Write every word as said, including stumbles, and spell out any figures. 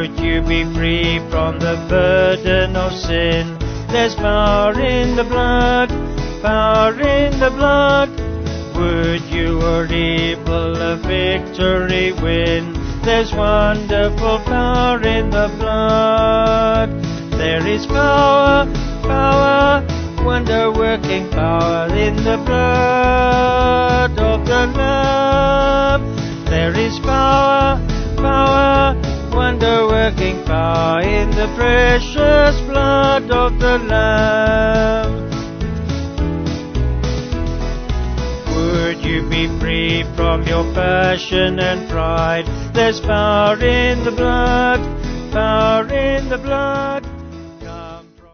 Would you be free from the burden of sin? There's power in the blood, power in the blood. Would you or evil a victory win? There's wonderful power in the blood. There is power, power, wonder-working power in the blood of the Lamb. There is power, power, wonder-working power in the precious blood of the Lamb. Would you be free from your passion and pride? There's power in the blood, power in the blood.